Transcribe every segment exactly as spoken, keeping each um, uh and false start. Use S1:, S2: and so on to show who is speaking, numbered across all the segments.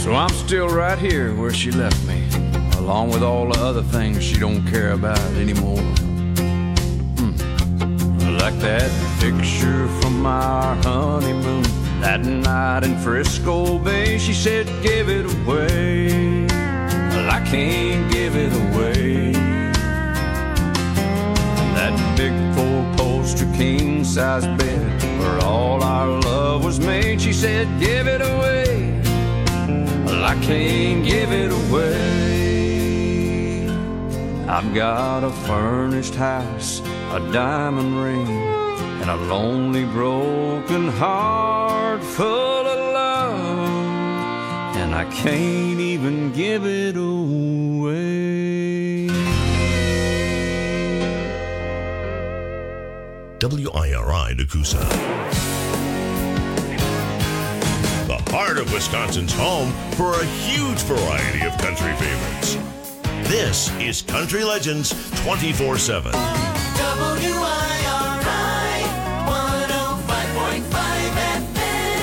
S1: So I'm still right here where she left me, along with all the other things she don't care about anymore. Hmm. Like that picture from our honeymoon, that night in Frisco Bay. She said, give it away. Well, I can't give it away. That big four-poster king-size bed where all our love was made. She said, give it away. Well, I can't give it away. I've got a furnished house, a diamond ring, and a lonely broken heart full of love, and I can't even give it away.
S2: W I R I Nakusa. The heart of Wisconsin's home for a huge variety of country favorites. This is Country Legends twenty-four seven.
S3: W I R I one oh five point five F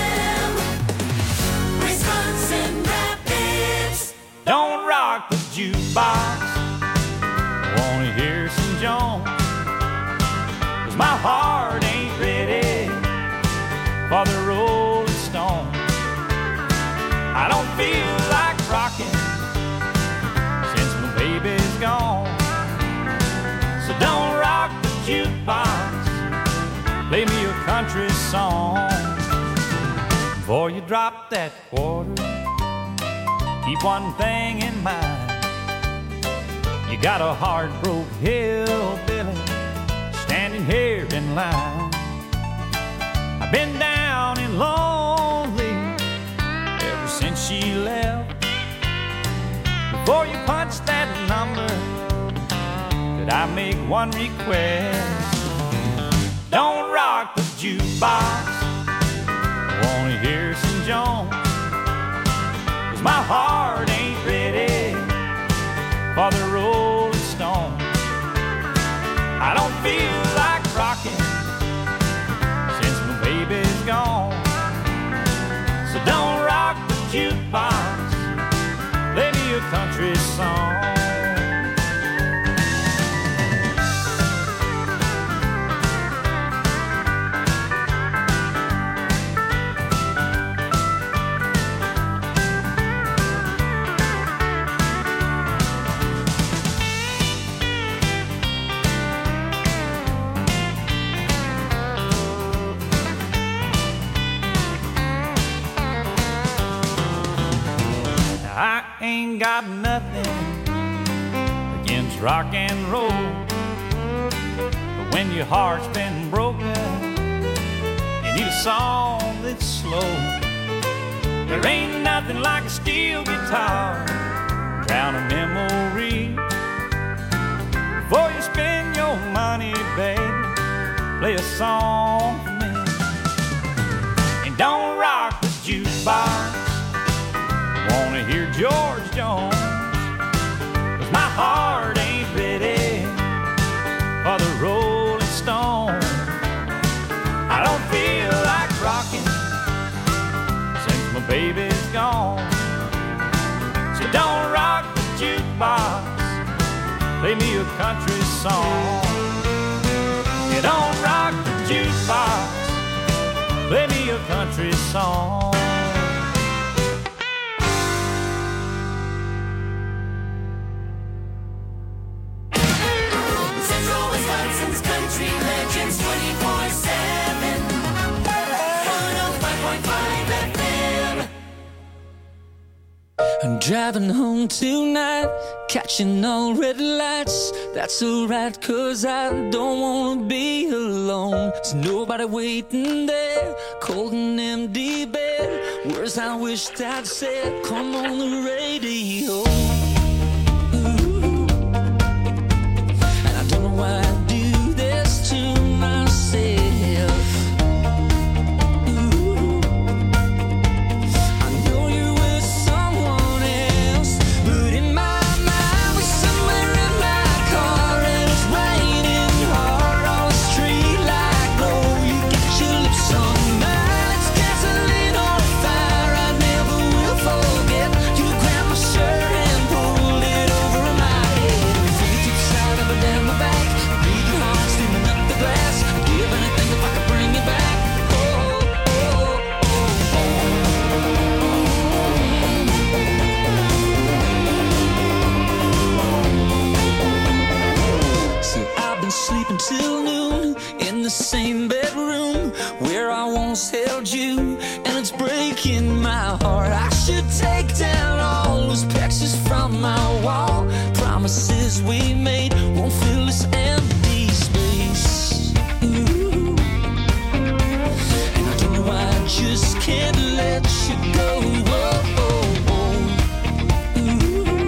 S3: M. Wisconsin Rapids.
S4: Don't rock the jukebox. I wanna hear some Jones. My heart ain't ready for the Rolling Stone. I don't feel like rocking since my baby's gone. So don't rock the jukebox, play me a country song. Before you drop that quarter, keep one thing in mind. You got a heart-broke hillbilly standing here in line. I've been down and lonely ever since she left. Before you punch that number, could I make one request? Don't rock the jukebox, I wanna hear some Jones, 'cause my heart ain't ready for the Rolling Stone. I don't feel like rocking since my baby's gone. So don't rock the jukebox, play me a country song. I ain't got nothing against rock and roll, but when your heart's been broken, you need a song that's slow. There ain't nothing like a steel guitar, drown a memory. Before you spend your money, baby, play a song for me. And don't rock the jukebox, wanna hear George Jones, 'cause my heart ain't ready for the Rolling Stone. I don't feel like rocking since my baby's gone. So don't rock the jukebox, play me a country song. You don't rock the jukebox, play me a country song.
S3: Country Legends twenty-four seven, one oh five point five F M.
S5: I'm driving home tonight, catching all red lights. That's alright, 'cause I don't wanna be alone. There's nobody waiting there, cold and empty bed. Words I wished I'd said, come on the radio. Ooh. And I don't know why I do this to myself. Ooh. I know you're with someone else, but in my mind we're somewhere in my car, and it's raining hard on the street like glow. You got your lips on mine, it's gasoline on fire. I never will forget promises we made won't fill this empty space. Ooh. And I don't know why I just can't let you go. Whoa, oh, oh. Ooh.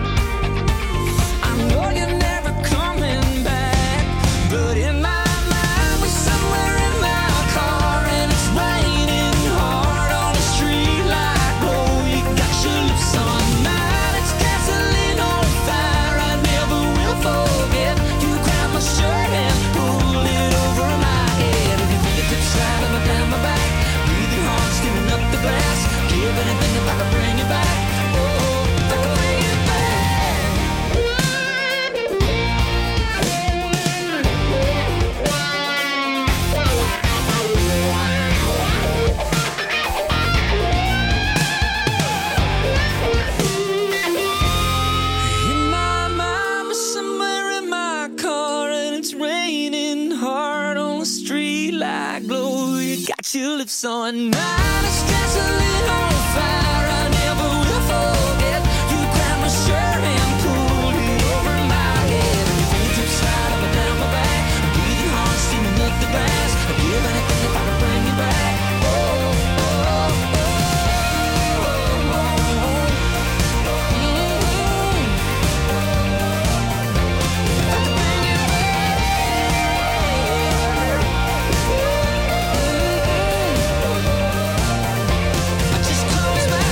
S5: I know you're never coming back, but in my mind we're somewhere in my car and it's raining hard on the street like glow. You got your lips on mine, it's gasoline on fire. I never will forget. You grab my shirt and pull it over my head. If you fingertips sliding up down my back, breathing hard, skimming up the glass. Give anything if I can bring you back. Oh, if I can bring you in my mind, we're somewhere in my car and it's raining hard on the street like glow. You got your lips on mine, it's gasoline on fire. I never will forget. You grabbed my shirt and pulled it over my head. And your fingertips slide up and down my back. I'm breathing hard, steaming up the grass. I'd give anything if I could bring you back. Oh, oh, oh, oh, oh, oh. Mm-hmm. If I could bring you back. I just close my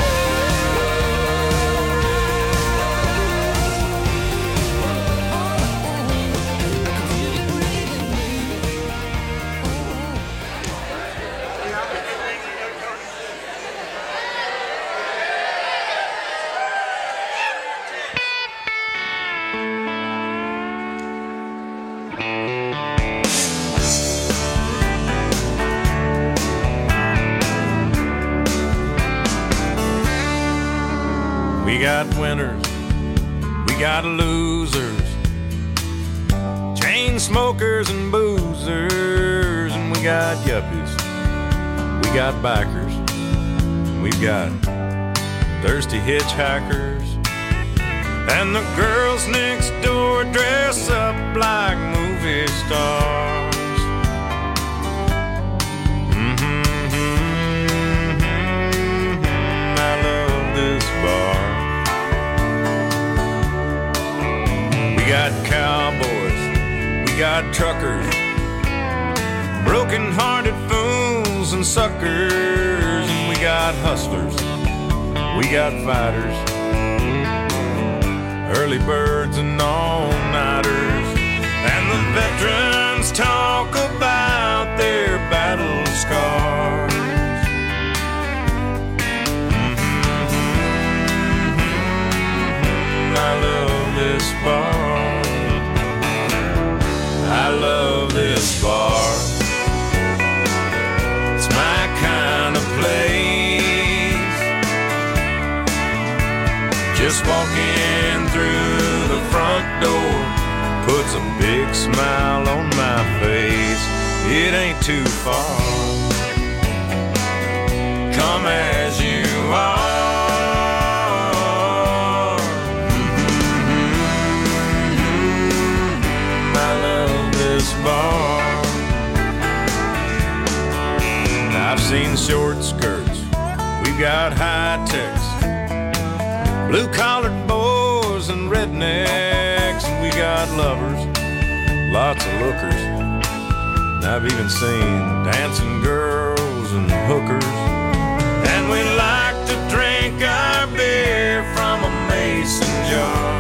S6: We got winners, we got losers, chain smokers and boozers, and we got yuppies, we got bikers, and we've got thirsty hitchhikers, and the girls next door dress up like movie stars. Mm-hmm, mm-hmm, I love this bar. We got cowboys, we got truckers, broken-hearted fools and suckers, and we got hustlers, we got fighters, early birds and all-nighters, and the veterans talk about their battle scars. Mm-hmm, I love this bar. I love this bar. It's my kind of place. Just walking through the front door puts a big smile on my face. It ain't too far. Come as you are. Bar. I've seen short skirts, we've got high techs, blue collared boys and rednecks, and we got lovers, lots of lookers. And I've even seen dancing girls and hookers. And we like to drink our beer from a mason jar.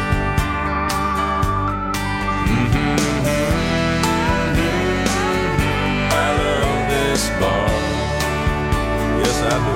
S6: Bar. Yes, I do.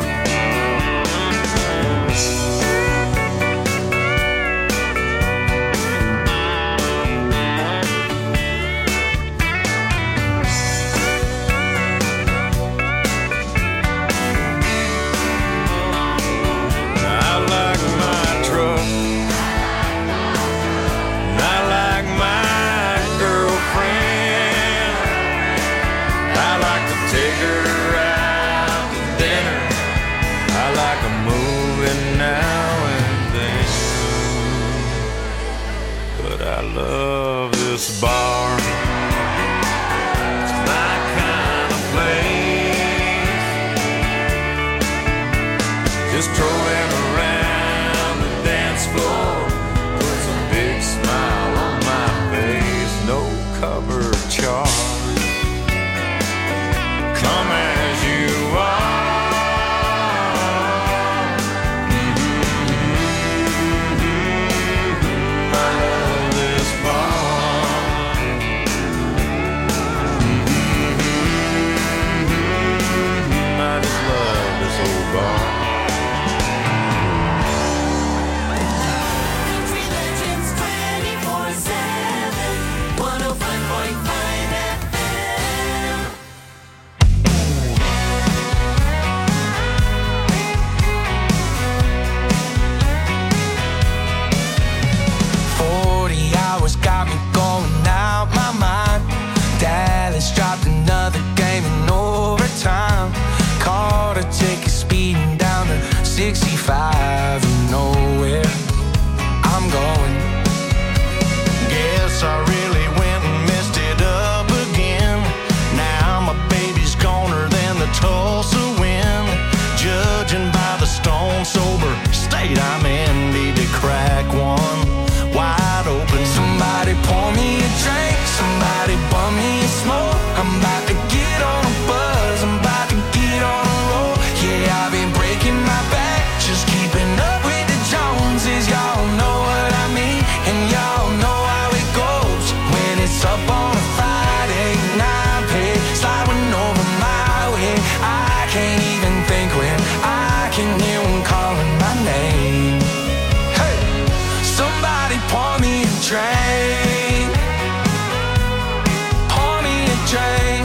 S6: strolling around the dance floor puts a big smile on my face. No cover charge. Come as you are.
S7: sixty-five and nowhere I'm going. Guess I really went and messed it up again. Now my baby's goner than the Tulsa wind. Judging by the stone sober state I'm in, need to crack one wide open. Somebody pour me a drink, somebody bum me a smoke. I'm about to get on a buzz, I'm about to get on a roll. Yeah, I've been breaking my back, just keeping up with the Joneses. Y'all know what I mean, and y'all know how it goes. When it's up on a Friday night, pay sliding over my way. I can't even think when I can hear one calling my name. Hey, somebody pour me a drink, pour me a drink.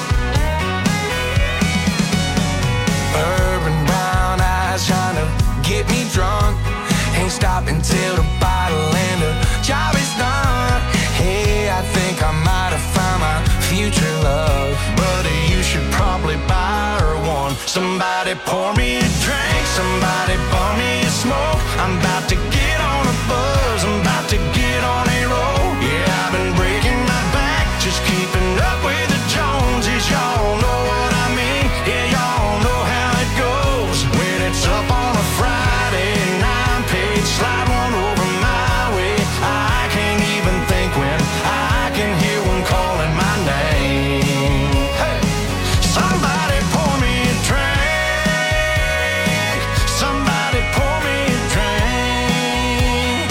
S7: Urban brown eyes trying to get me drunk. Ain't stopping till the bottle and the job is done. Hey, I think I might have found my future love. Buddy, you should probably buy her one. Somebody pour me a drink, somebody pour me a smoke. I'm about to get on a buzz, I'm about to get on a roll. Yeah, I've been breaking my back, just keeping up with the Joneses. Y'all know what I mean, yeah, y'all know how it goes. When it's up on a Friday nine page, slide one over my way. I can't even think when I can hear one calling my name. Hey, somebody pour me a drink, somebody pour me a drink.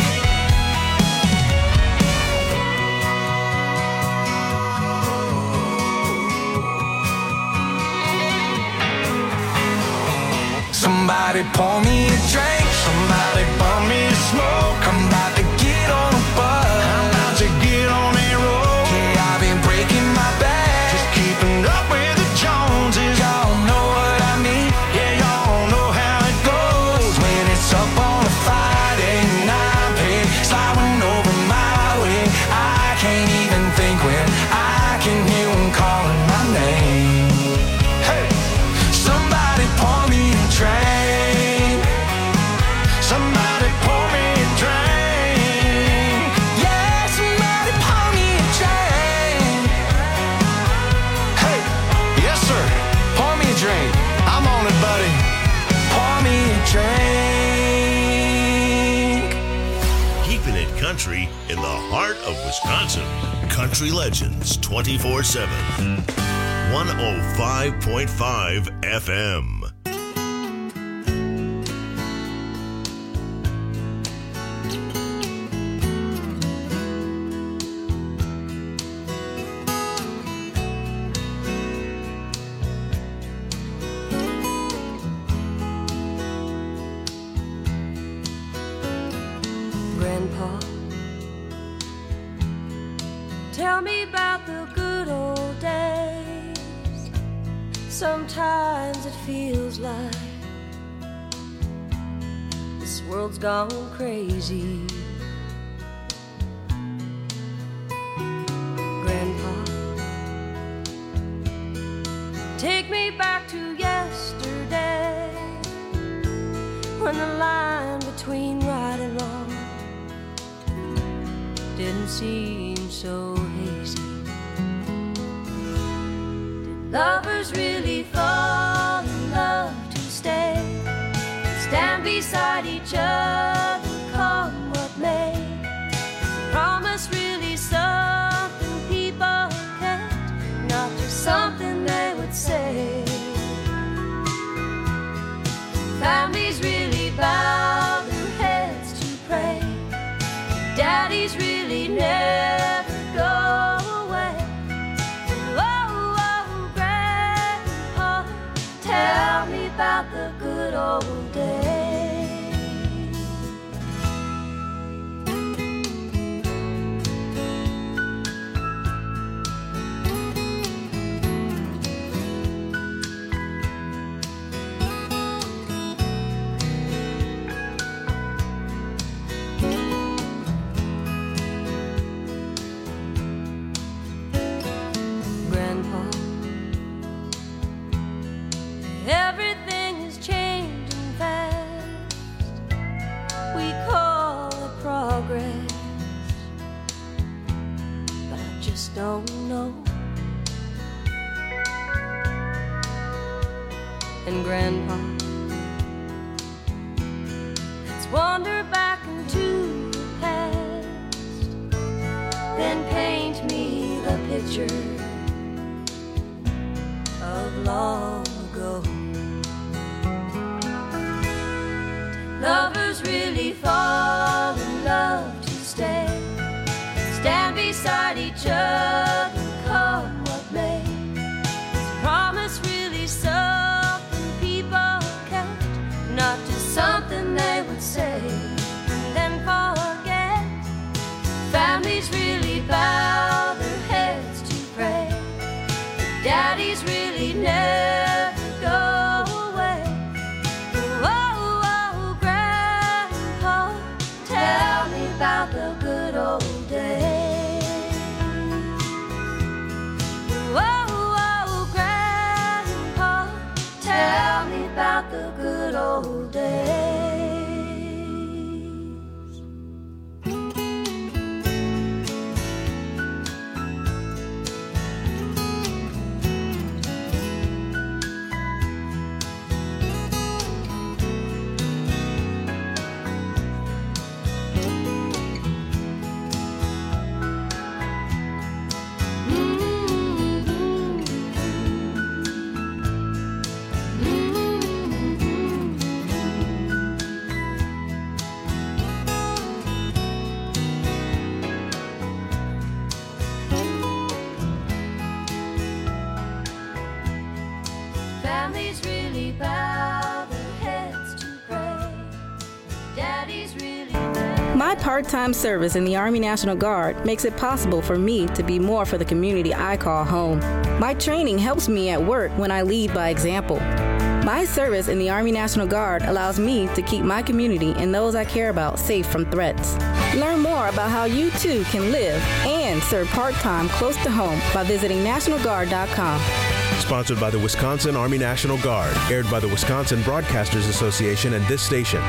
S7: Somebody pour me a drink, somebody pour me a smoke. I'm about to get on a buzz, I'm about to get on a roll. Yeah, I've been breaking my back, just keeping up with the Joneses. Y'all know what I mean, yeah, y'all know how it goes. When it's up on a Friday night, pay sliding over my way. I can't even think when I can hear one calling my name. Hey, somebody pour me a drink, somebody pour me a drink. Yeah, somebody pour me a drink. Hey, yes sir, pour me a drink. I'm on it, buddy. Pour me a drink.
S2: Keeping it country in the heart of Wisconsin. Country Legends twenty-four seven. one oh five point five F M.
S8: Grandpa, tell me about the good old days. Sometimes it feels like this world's gone crazy. Grandpa, take me back to yesterday, when the line between right and wrong didn't seem so hazy. Did lovers really fall in love to stay and stand stand beside each other, come what may. Promise really something people kept, not just something they would say. Families really bow their heads to pray. Daddies really never go away. Oh, oh, Grandpa, tell me about the good old days. Everything is changing fast. We call it progress, but I just don't know. And Grandpa, let's wander back into the past, then paint me the picture of long ago. Lovers really fall in love to stay, stand beside each other, come what may. Is promise really something people kept, not just something they would say and then forget. Families really bow their heads to pray. Daddies really never go away. Oh, oh, Grandpa, tell me about the good old days. Oh, oh, Grandpa, tell me about the good old days. Families really bow their heads to pray. Daddies really never.
S9: My part-time service in the Army National Guard makes it possible for me to be more for the community I call home. My training helps me at work when I lead by example. My service in the Army National Guard allows me to keep my community and those I care about safe from threats. Learn more about how you too can live and serve part-time close to home by visiting national guard dot com.
S10: Sponsored by the Wisconsin Army National Guard. Aired by the Wisconsin Broadcasters Association and this station.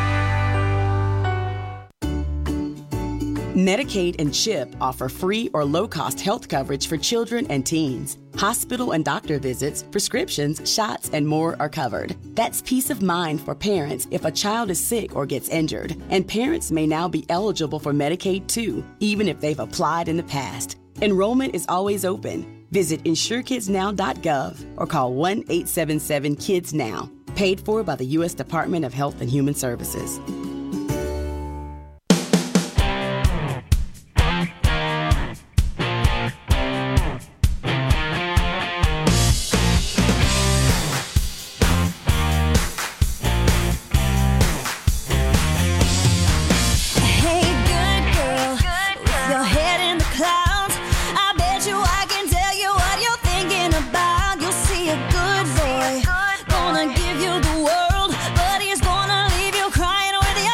S11: Medicaid and CHIP offer free or low-cost health coverage for children and teens. Hospital and doctor visits, prescriptions, shots, and more are covered. That's peace of mind for parents if a child is sick or gets injured. And parents may now be eligible for Medicaid too, even if they've applied in the past. Enrollment is always open. Visit insure kids now dot gov or call one eight seven seven kids now. Paid for by the U S Department of Health and Human Services.
S3: Gonna give you the world, but he's gonna leave you crying with the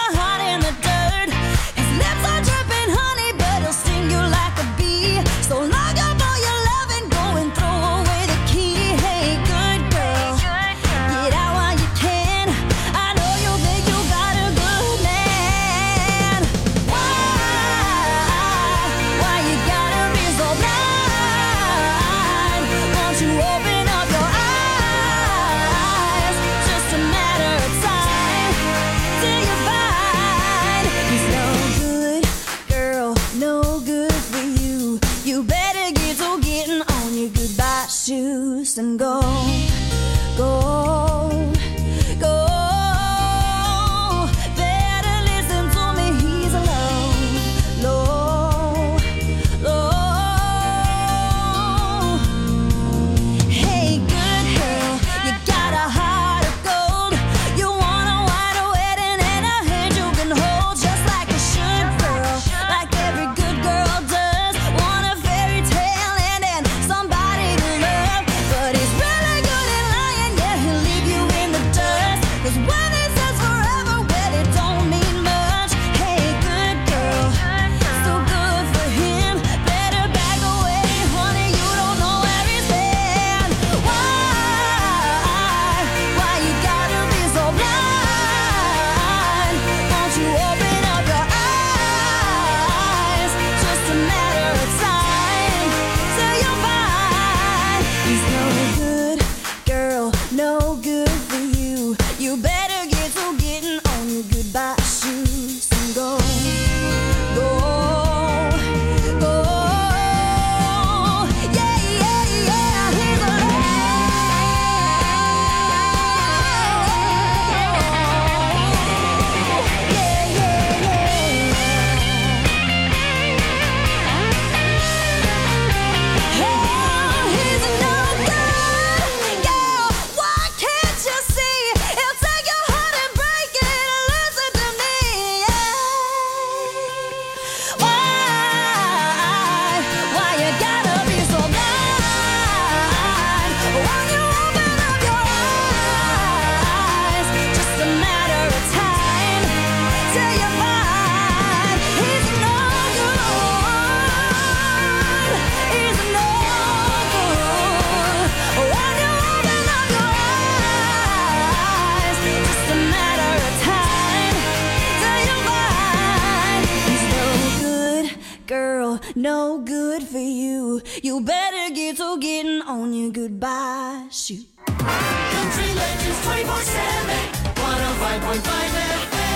S12: know, no good for you. You better get to getting on your goodbye shoot.
S3: Country Legends twenty-four seven, one oh five point five F M.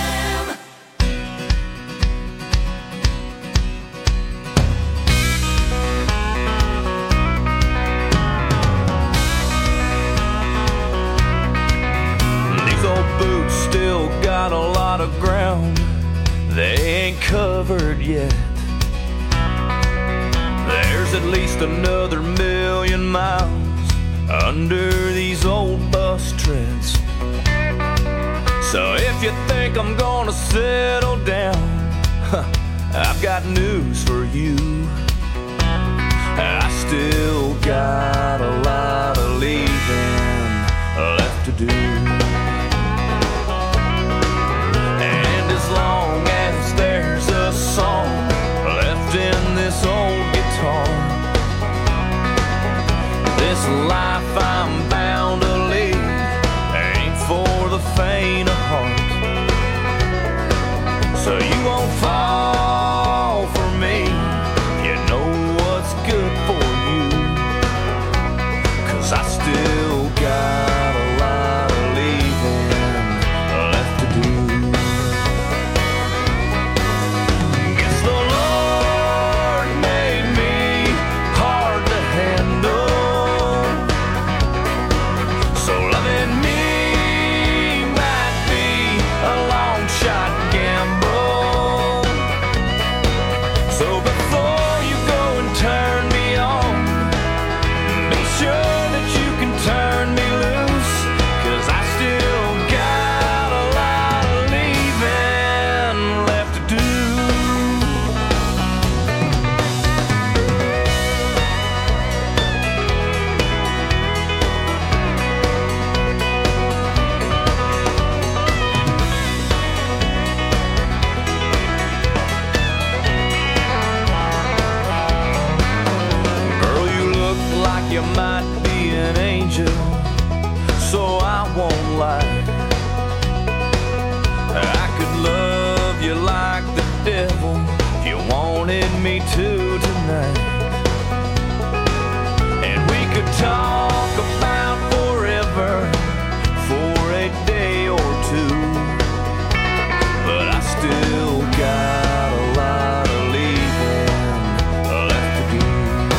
S1: These old boots still got a lot of ground they ain't covered yet. There's at least another million miles under these old bus treads. So if you think I'm gonna settle down, huh, I've got news for you. I still got a lot of leaving left to do. And as long as there's a song left in this old guitar, this life I'm bound to lead ain't for the faint of heart. So you won't fall for me, you know what's good for you, 'cause I still got a lot of leaving left to do. Guess the Lord made me hard to handle, so loving me might be a long shot gamble. So before you go and turn me on, be sure that you can turn me loose, 'cause I still got a lot of leaving left to do. Girl, you look like you might be an angel, so I won't lie. I could love you like the devil if you wanted me to tonight. And we could talk about forever for a day or two, but I still got a lot of leaving left to do.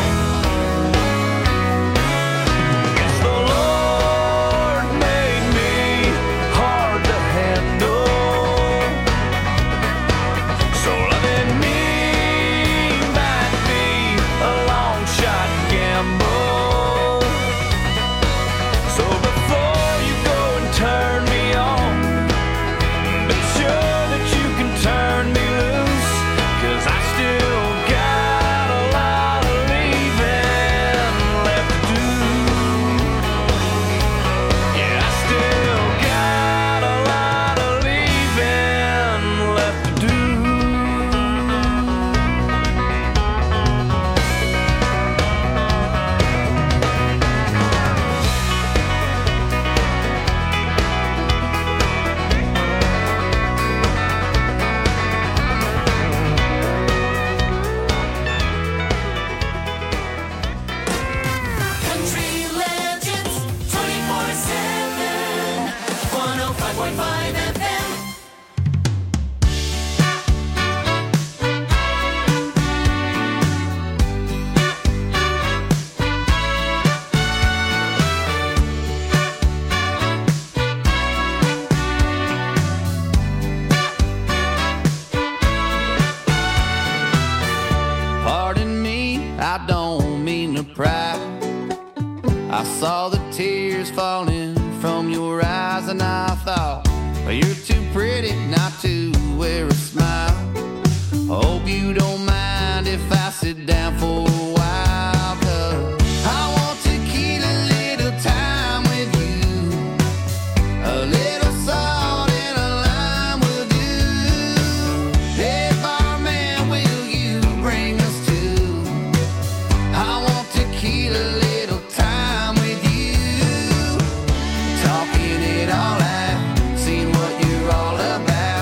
S1: Guess the Lord made me hard to handle, so loving me might be a long shot gamble. So before you go and turn me on, be sure that you can turn me loose, 'cause I still got a lot of leaving left to do. Yeah, I still got a lot of leaving left to do.
S3: Country Legends twenty-four seven, one oh five point five F M.
S13: Pardon me, I don't mean to pry. I saw the tears falling from your eyes and I thought, well, you're too pretty not to wear a smile. Hope you don't mind if I sit down for a while, 'cause I want to keep a little time with you. A little salt and a lime will do. Hey, barman, will you bring us to? I want to keep a little time with you. Talking it all out, seeing what you're all about.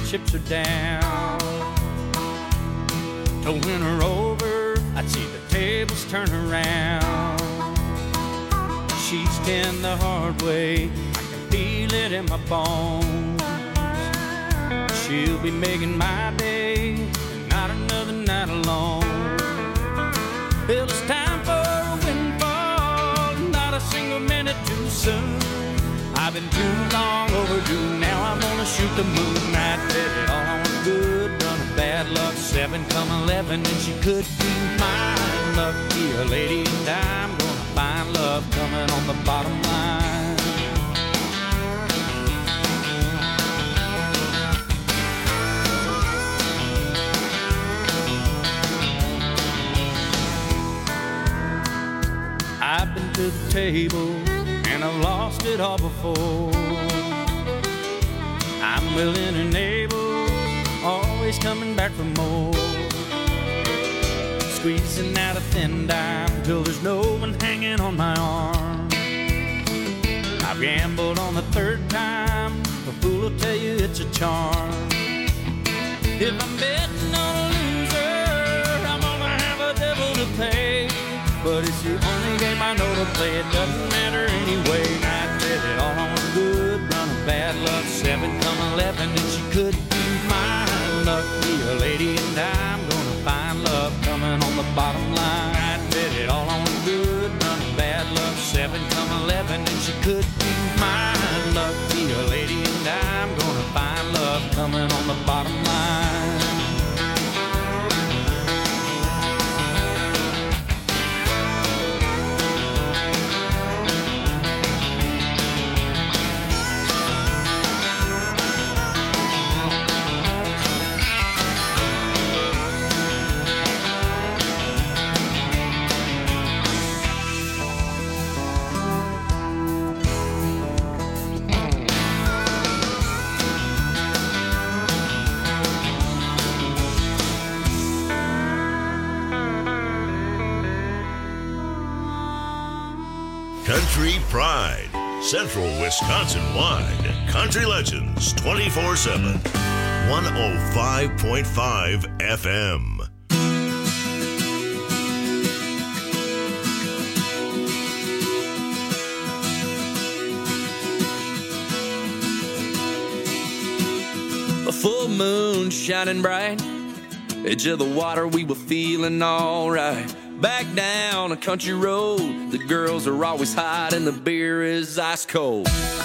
S4: chips are down. To win her over, I'd see the tables turn around. She's ten the hard way, I can feel it in my bones. She'll be making my day, not another night alone. Well, it's time for a windfall, not a single minute too soon. I've been too long overdue, now I'm gonna shoot the moon. I did it all on a good run of bad luck, seven come eleven, and she could be mine. Lucky a lady, and I'm gonna find love coming on the bottom line. I've been to the table and I've lost it all before. I'm willing and able, always coming back for more. Squeezing out a thin dime till there's no one hanging on my arm. I've gambled on the third time, a fool will tell you it's a charm. If I'm betting on a loser, I'm gonna have a devil to pay. But it's the only game I know to play, it doesn't matter anyway. I did it all on a good run of bad luck, seven come eleven, and she could be mine. Lucky a lady, and I'm gonna find love coming on the bottom line. I did it all on a good run of bad luck, seven come eleven, and she could be mine. Lucky a lady, and I'm gonna find love coming on the bottom line.
S2: Country Pride, Central Wisconsin-wide. Country Legends twenty-four seven. one oh five point five F M.
S5: A full moon shining bright, edge of the water, we were feeling alright. Back down a country road, the girls are always hot and the beer is ice cold.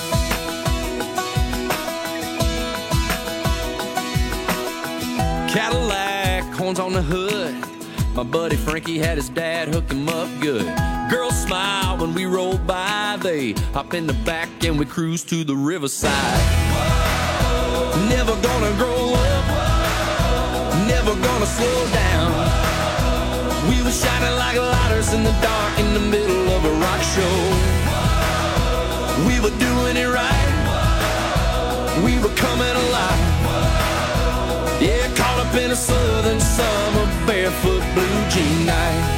S5: Cadillac, horns on the hood, my buddy Frankie had his dad hook him up good. Girls smile when we roll by, they hop in the back and we cruise to the riverside. Whoa. Never gonna grow up, whoa. Never gonna slow down. We were shining like lighters in the dark in the middle of a rock show. Whoa. We were doing it right. Whoa. We were coming alive. Whoa. Yeah, caught up in a southern summer barefoot blue jean night.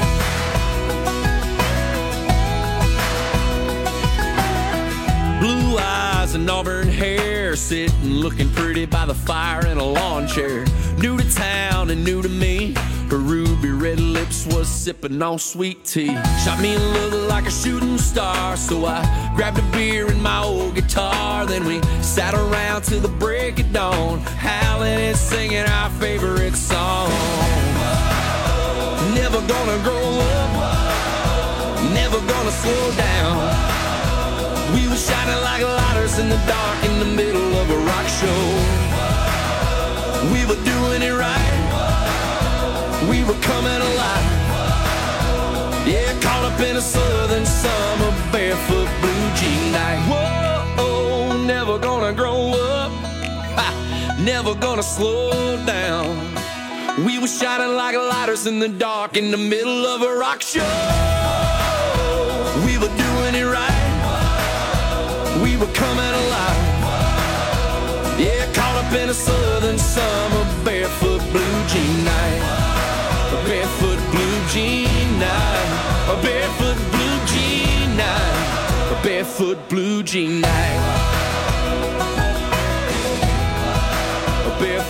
S5: Blue eyes and auburn hair, sitting looking pretty by the fire in a lawn chair. New to town and new to me, her ruby red lips was sipping on sweet tea. Shot me a look like a shooting star, so I grabbed a beer and my old guitar. Then we sat around till the break of dawn, howling and singing our favorite song. Whoa. Never gonna grow up, whoa. Never gonna slow down. Whoa. We were shining like lighters in the dark in the middle of a rock show. Whoa. We were doing it right. We were coming alive. Whoa. Yeah, caught up in a southern summer barefoot blue jean night. Whoa, never gonna grow up, ha, never gonna slow down. We were shining like lighters in the dark in the middle of a rock show. Whoa. We were doing it right. Whoa. We were coming alive. Whoa. Yeah, caught up in a southern summer barefoot blue jean night. Whoa. A barefoot blue jean night, a barefoot blue jean night, a barefoot blue jean night, a barefoot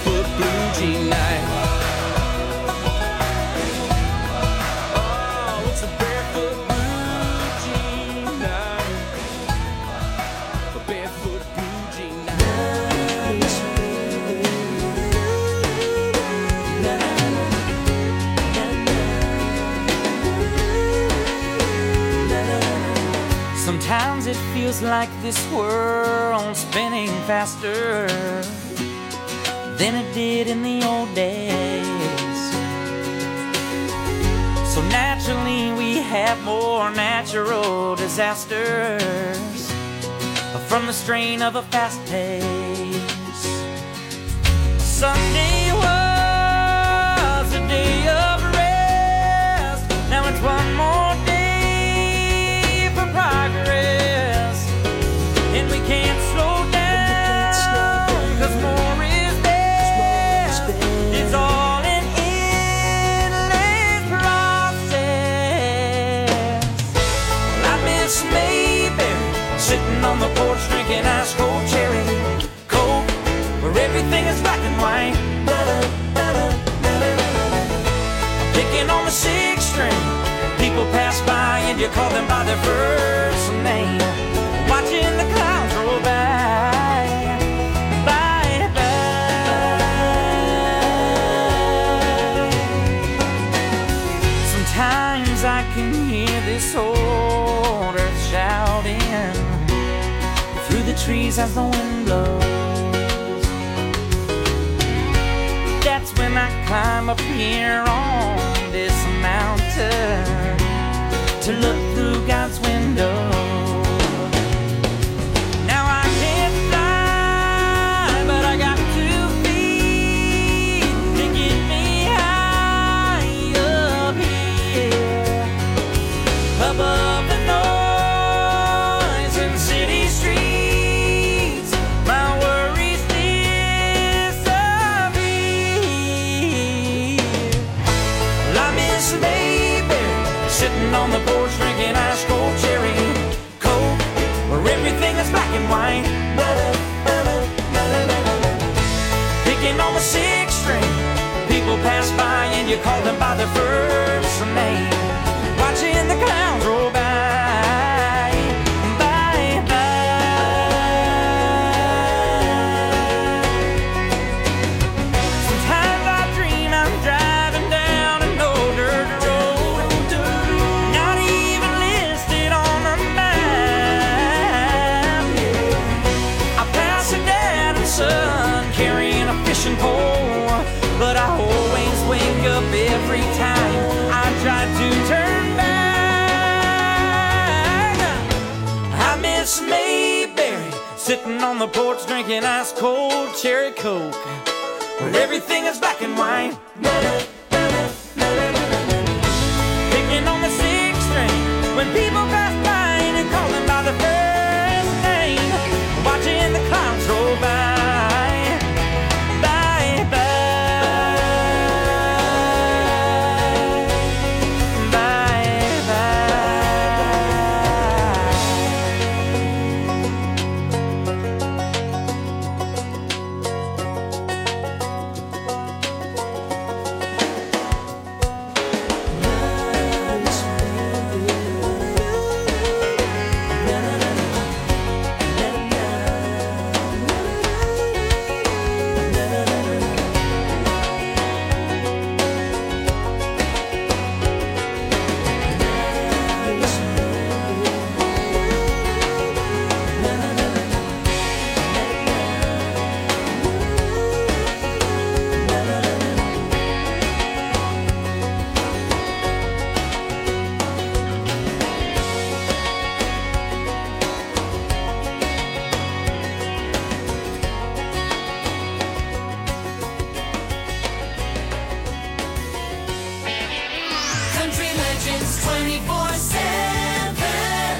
S5: Sometimes it feels like this world's spinning faster than it did in the old days. So naturally we have more natural disasters from the strain of a fast pace. Sunday was a day of rest. Now it's one more day for progress, and we can't slow down, 'cause more is best. It's all an endless process. Well, I miss Mayberry sitting on the porch drinking ice cold cherry Coke, where everything is black and white. Picking on the sixth string, people pass by and you call them by their first name. Watching the clouds roll by, by, by. Sometimes I can hear this old earth shouting through the trees as the wind blows. That's when I climb up here on this mountain to look through God's window. Now I can't fly, but I got two feet to get me high up here, above the noise in city streets. My worries disappear. Well, I miss Mayberry sitting on the porch drinking ice cold cherry Coke, where everything is black and white. Picking on the sixth string, people pass by and you call them by their first name. Watching the clouds roll by, by, by. Sometimes I dream I'm driving down an old dirt road, not even listed on the map. I pass a dad and son carrying a fishing pole, but I always wake up every time I try to turn back. I miss Mayberry sitting on the porch drinking ice cold cherry Coke, where everything is black and white. Picking on the sixth string when people pass by and call them by the first name. Watching the clouds roll by, by, by, by, by.
S3: Country Legends twenty-four seven.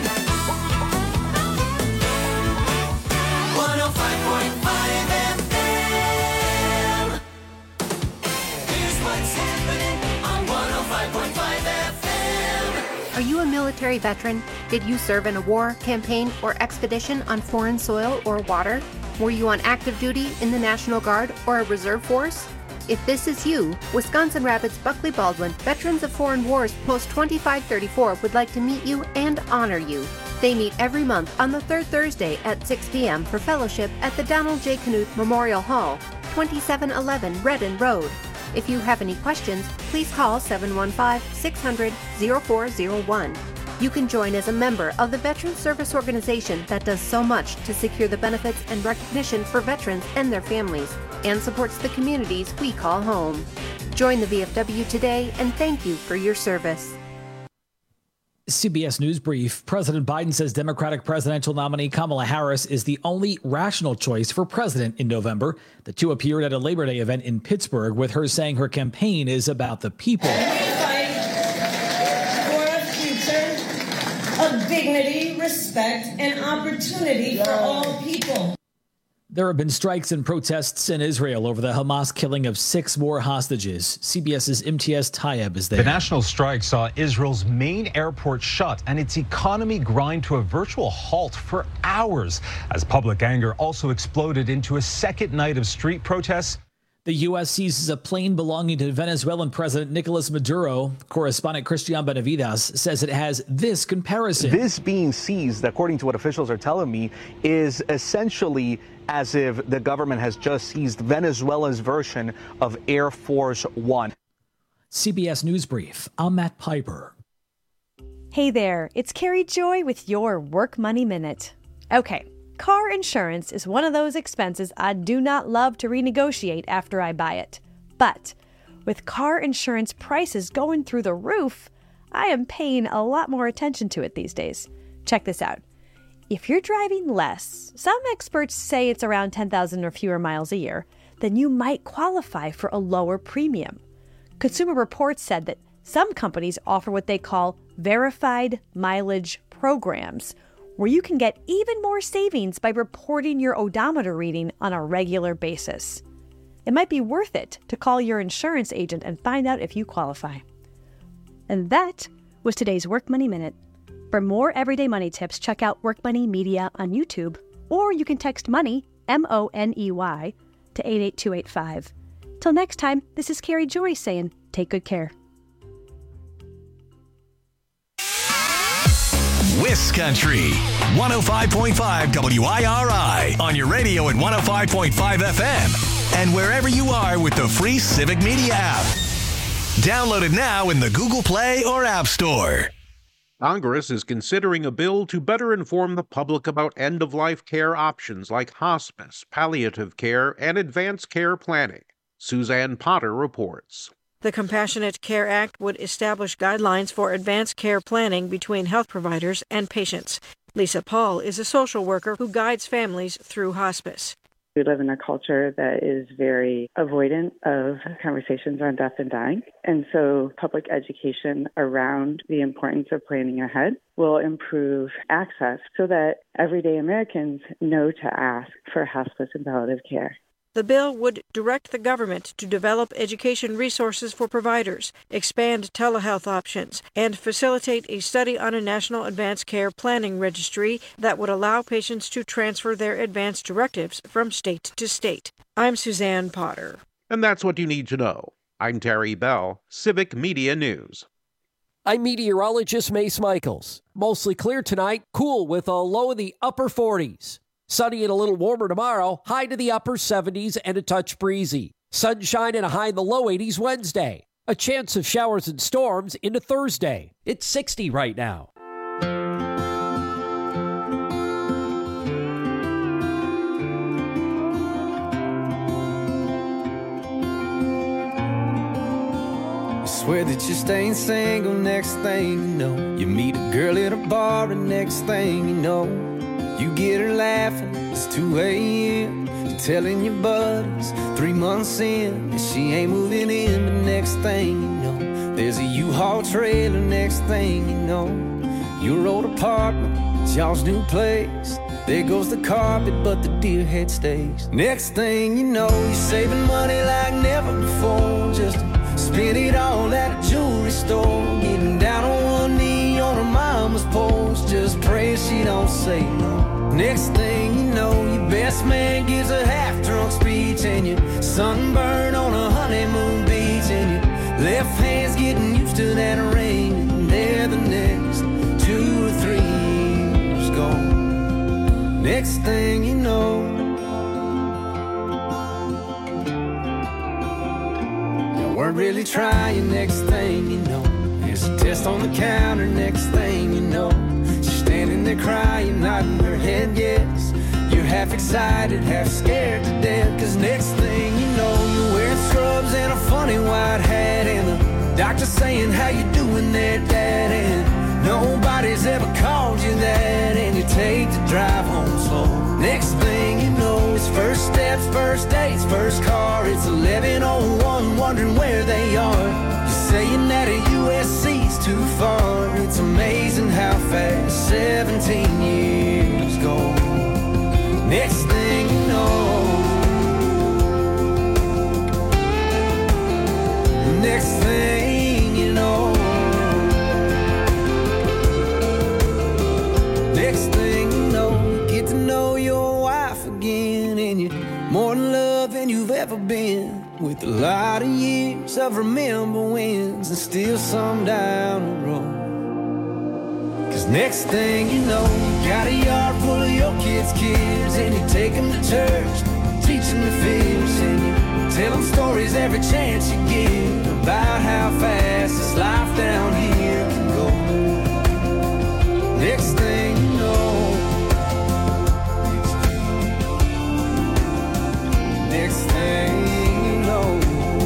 S3: one oh five point five F M. Here's what's happening on one oh five point five F M.
S14: Are you a military veteran? Did you serve in a war, campaign, or expedition on foreign soil or water? Were you on active duty in the National Guard or a reserve force? If this is you, Wisconsin Rapids Buckley Baldwin Veterans of Foreign Wars Post twenty-five thirty-four would like to meet you and honor you. They meet every month on the third Thursday at six p.m. for fellowship at the Donald J. Knuth Memorial Hall, twenty-seven eleven Redden Road. If you have any questions, please call seven one five, six hundred, oh four oh one. You can join as a member of the Veteran Service Organization that does so much to secure the benefits and recognition for veterans and their families, and supports the communities we call home. Join the V F W today, and thank you for your service.
S15: C B S News Brief. President Biden says Democratic presidential nominee Kamala Harris is the only rational choice for president in November. The two appeared at a Labor Day event in Pittsburgh, with her saying her campaign is about the people.
S16: Of dignity, respect, and opportunity for all people.
S15: There have been strikes and protests in Israel over the Hamas killing of six more hostages. CBS's Imtiaz Tayeb is there.
S17: The national strike saw Israel's main airport shut and its economy grind to a virtual halt for hours, as public anger also exploded into a second night of street protests.
S15: The U S seizes a plane belonging to Venezuelan President Nicolas Maduro. Correspondent Christian Benavides says it has this comparison.
S18: This being seized, according to what officials are telling me, is essentially as if the government has just seized Venezuela's version of Air Force One.
S15: C B S News Brief. I'm Matt Piper.
S19: Hey there, it's Carrie Joy with your Work Money Minute. Okay. Car insurance is one of those expenses I do not love to renegotiate after I buy it. But with car insurance prices going through the roof, I am paying a lot more attention to it these days. Check this out. If you're driving less, some experts say it's around ten thousand or fewer miles a year, then you might qualify for a lower premium. Consumer Reports said that some companies offer what they call verified mileage programs, where you can get even more savings by reporting your odometer reading on a regular basis. It might be worth it to call your insurance agent and find out if you qualify. And that was today's Work Money Minute. For more everyday money tips, check out Work Money Media on YouTube, or you can text MONEY, M O N E Y, to eight eight two eight five. Till next time, this is Carrie Joy saying, take good care.
S20: Wiscountry, one oh five point five W I R I, on your radio at one oh five point five F M, and wherever you are with the free Civic Media app. Download it now in the Google Play or App Store.
S21: Congress is considering a bill to better inform the public about end-of-life care options like hospice, palliative care, and advanced care planning. Suzanne Potter reports.
S22: The Compassionate Care Act would establish guidelines for advanced care planning between health providers and patients. Lisa Paul is a social worker who guides families through hospice.
S23: We live in a culture that is very avoidant of conversations on death and dying. And so public education around the importance of planning ahead will improve access so that everyday Americans know to ask for hospice and palliative care.
S22: The bill would direct the government to develop education resources for providers, expand telehealth options, and facilitate a study on a national advanced care planning registry that would allow patients to transfer their advanced directives from state to state. I'm Suzanne Potter.
S21: And that's what you need to know. I'm Terry Bell, Civic Media News.
S24: I'm meteorologist Mace Michaels. Mostly clear tonight, cool with a low in the upper forties. Sunny and a little warmer tomorrow, high to the upper seventies and a touch breezy. Sunshine and a high in the low eighties Wednesday. A chance of showers and storms into Thursday. It's sixty right now.
S25: I swear that you're staying single, next thing you know. You meet a girl at a bar and next thing you know, you get her laughing, it's two a.m. You're telling your buddies three months in that she ain't moving in. But next thing you know, there's a U-Haul trailer. Next thing you know, your old apartment, it's y'all's new place. There goes the carpet, but the deer head stays. Next thing you know, you're saving money like never before, just to spend it all at a jewelry store. Getting down on one knee on her mama's porch, just pray she don't say no. Next thing you know, your best man gives a half-drunk speech, and you're sunburned on a honeymoon beach, and your left hand's getting used to that ring, and there the next two or three years gone. Next thing you know, you weren't really trying. Next thing you know, there's a test on the counter. Next thing you know, she's standing there crying, nodding her head yes. You're half excited, half scared to death, cause next thing you know, you're wearing scrubs and a funny white hat, and the doctor saying, how you doing there, Dad? And nobody's ever called you that, and you take the drive home slow. Next thing you know, it's first steps, first dates, first car. It's eleven oh one, wondering where they are. You're saying that a U S C's too far. It's amazing how fast seventeen years go. Next thing you know, next thing you know, next thing you know, you get to know your wife again, and you're more in love than you've ever been, with a lot of years of remember wins and still some down the road. Cause next thing you know, you got a yard full of your kids' kids, and you take them to church, teach them to fish, and you tell them stories every chance you get about how fast this life down here can go. Next thing you know, next thing you know,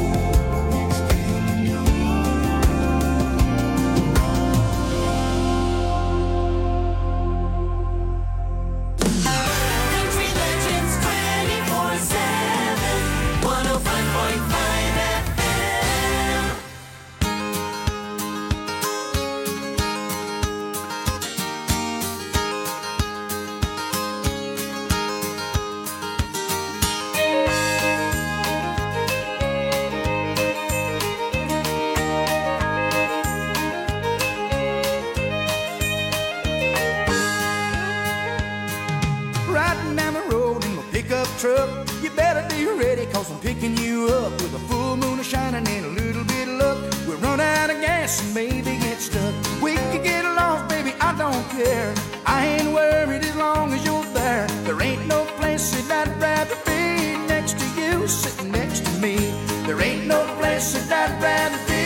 S3: Country Legends twenty-four seven, one oh five point five F M.
S6: Riding down the road in my pickup truck. You better be ready, cause I'm picking you up with a full moon a shining and a little bit of luck. We'll run out of gas and maybe get stuck. We could get lost, baby, I don't care. I ain't worried as long as you're there. There ain't no place that I'd rather be next to you, sitting next to me. There ain't no place that I'd rather be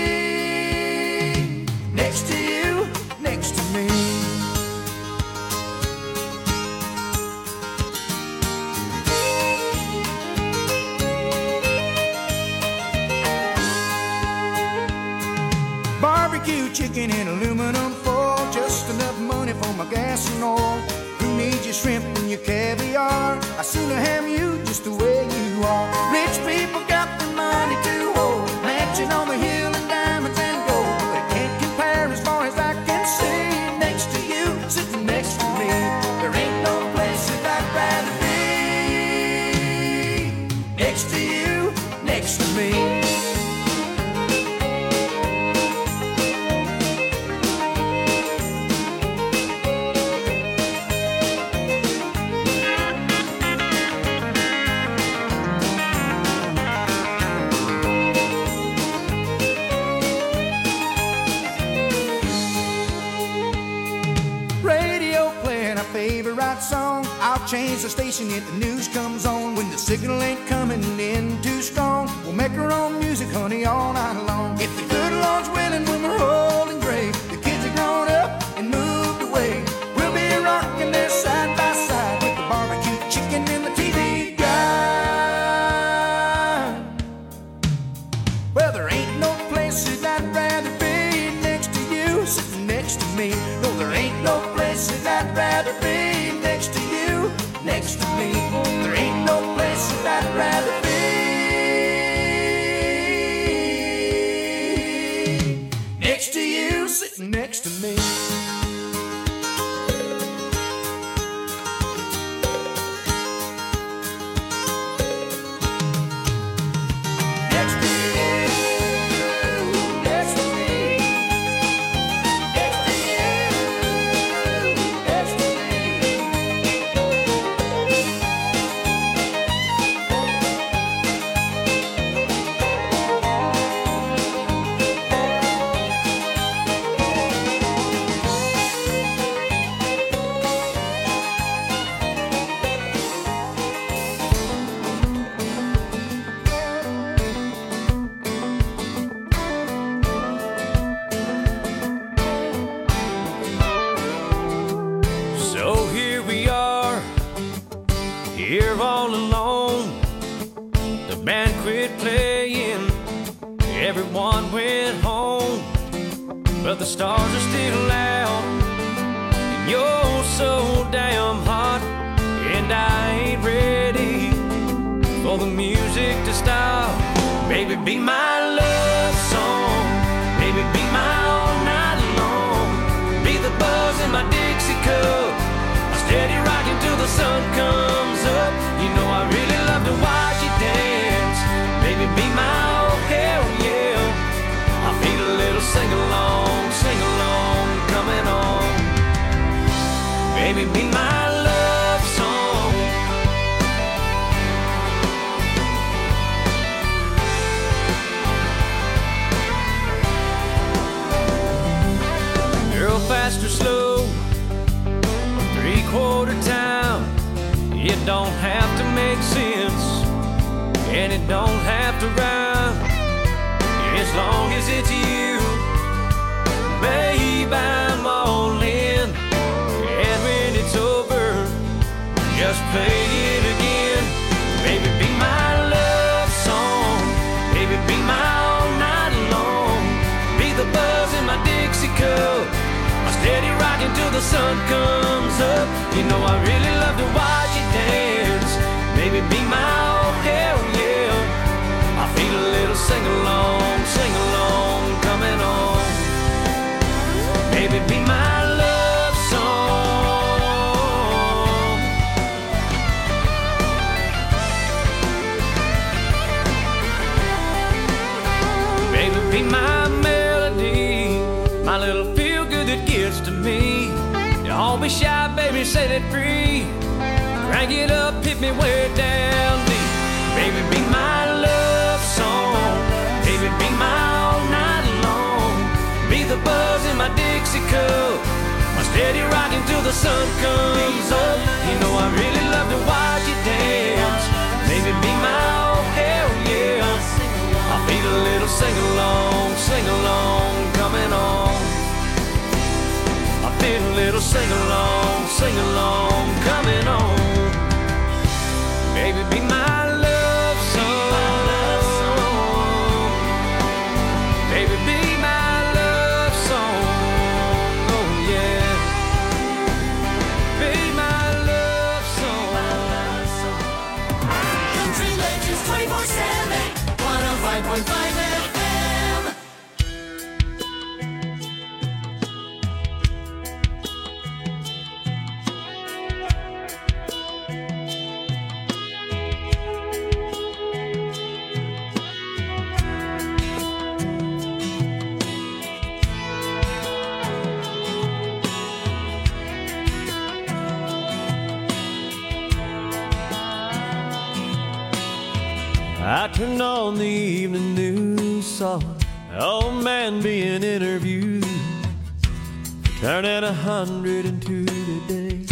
S6: next to you, next to me. Barbecue chicken in aluminum foil, just enough money for my gas and oil. Who needs your shrimp and your caviar? I'd sooner have you just the way you are. Rich people got the money to hold, mansion on the hill and diamonds and gold, but it can't compare as far as I can see next to you, sitting next to me. There ain't no place that I'd rather be next to you, next to me. Radio playing our favorite song. I'll change the station if the news comes on. When the signal ain't coming in too strong, we'll make our own music, honey, all night long. If the good Lord's willing, when we're old and gray, the kids are grown up and moved away, we'll be rocking there side by side with the barbecue chicken and the T V guide. Well, there ain't no place that I'd rather be next to you, sitting next to me. No, there ain't no place that I'd rather be next to you, next to me. There ain't no place that I'd rather be next to you, sitting
S1: here all alone. The band quit playing, everyone went home, but the stars are still out, and you're so damn hot, and I ain't ready for the music to stop. Baby, be my love song, baby, be my all night long, be the buzz in my Dixie cup, I steady rocking till the sun comes up. You know I really love to watch you dance, baby, be my oh hell yeah. I feel a little sing-along, sing-along coming on. Baby, be my love song. Girl, fast or slow, three-quarter time, it don't have to make sense, and it don't have to rhyme, as long as it's you. Babe, I'm all in, and when it's over, just play it again. Baby, be my love song, baby, be my all night long, be the buzz in my Dixie cup, I steady rocking till the sun comes up. You know I really love to watch you dance, baby, be my oh hell yeah. I feel a little sing-along, sing-along coming on. Baby, be my love song. Baby, be my melody, my little feel-good that gets to me. Don't be shy, baby, set it free. Crank it up, hit me way down deep. Baby, be my love song, baby, be my all night long, be the buzz in my Dixie cup, my steady rocking till the sun comes up. You know I really love to watch you dance, baby, be my oh hell yeah. I feel a little sing-along, sing-along coming on. I feel a little sing-along, sing-along coming on. Baby, be my love song, baby, be my love song, oh yeah, be my love song.
S3: Country Legends twenty-four seven, one oh five point five F M.
S1: I turned on the evening news, saw an old man being interviewed, turning a hundred and two today.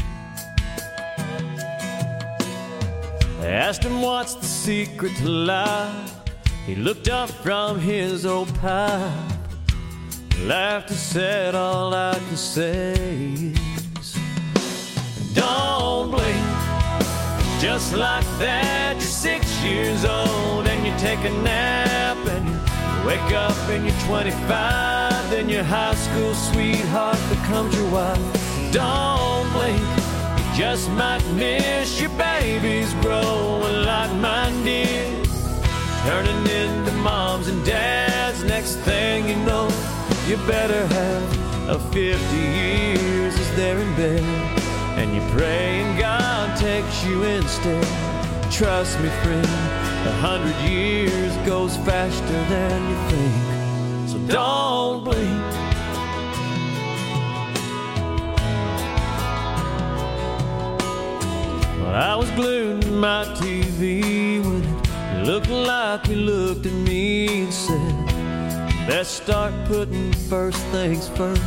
S1: They asked him what's the secret to life. He looked up from his old pipe, laughed and said, all I can say is, don't blink. Just like that, you're six years old and you take a nap and you wake up and you're twenty-five, then your high school sweetheart becomes your wife. Don't blink, you just might miss your babies growing like mine did, turning into moms and dads. Next thing you know, you better have a fifty years as they're in bed, and you pray and God takes you instead. Trust me, friend, a hundred years goes faster than you think, so don't blink. Well, I was glued to my T V when it looked like you looked at me and said, best start putting first things first.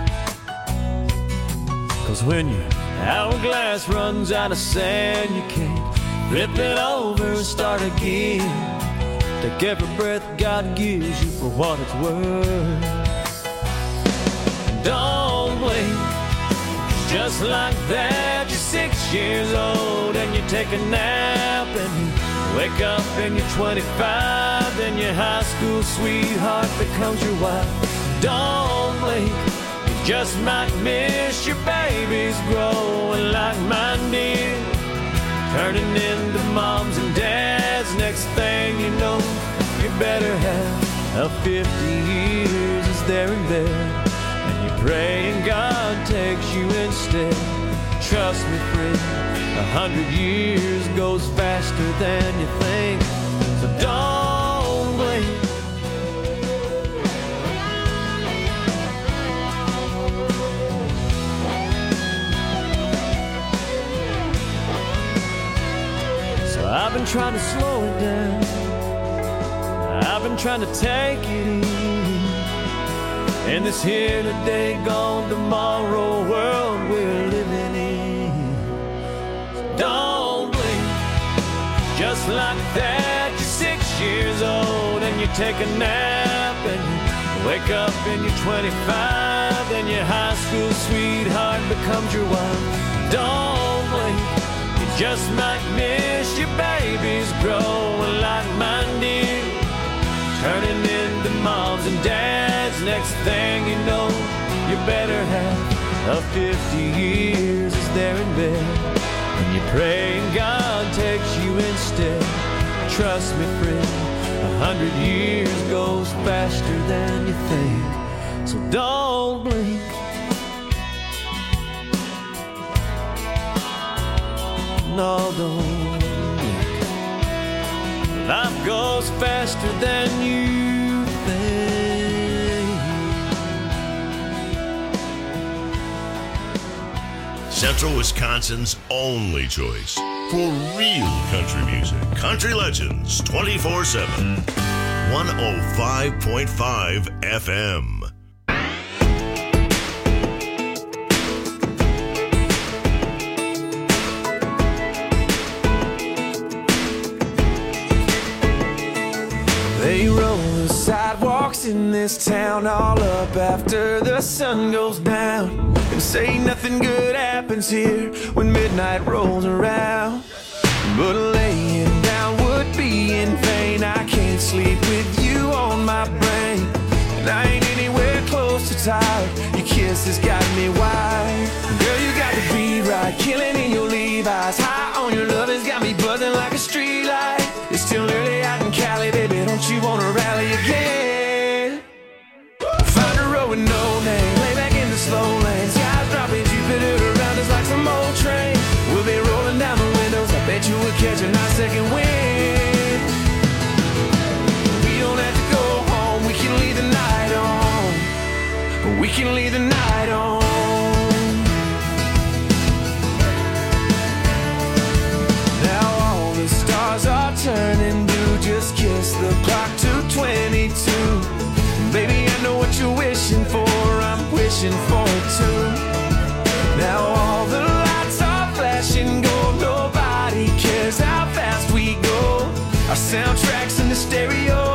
S1: Cause when your hourglass runs out of sand, you can't flip it over and start again. Take every breath God gives you for what it's worth. Don't blink,
S4: Just like that, you're six years old and you take a nap and you wake up and you're twenty-five, then your high school sweetheart becomes your wife. Don't blink, you just might miss your babies growing like mine did, turning into moms and dads. Next thing you know, you better have a fifty years is there in bed, and you're praying God takes you instead. Trust me, friend, a hundred years goes faster than you think, so don't blink. So I've been trying to slow it down, I've been trying to take it easy in this here today, gone tomorrow world we're living in. So don't blink, just like that, you're six years old and you take a nap and you wake up and you're twenty-five, then your high school sweetheart becomes your wife. Don't blink, you just might miss your babies growing like mine did, turning into moms and dads. Next thing you know, you better have a fifty years is there in bed, and you're praying God takes you instead. Trust me, friend, a hundred years goes faster than you think, so don't blink. No, don't blink. Life goes faster than you think.
S2: Central Wisconsin's only choice for real country music. Country Legends twenty-four seven. one oh five point five F M.
S25: They roll the sidewalks in this town all up after the sun goes down, and say nothing good happens here when midnight rolls around. But laying down would be in vain. I can't sleep with you on my brain, and I ain't anywhere close to tired. Your kiss has got me wired. Girl, you got to be right, killing in your Levi's. High on your love has got me buzzing like a street light. It's still early out in Cali, baby, don't you wanna rally again? Find a road with no name, lay back in the slow lane. Skies dropping, Jupiter around us like some old train. We'll be rolling down the windows, I bet you we'll catch a nice second wind. We don't have to go home, we can leave the night on. We can leave the night on. Now all the stars are turning blue, just kiss the clock to twenty-two. Baby, I know what you're wishing for, I'm wishing for it too. Now all the lights are flashing gold, nobody cares how fast we go. Our soundtracks in the stereo,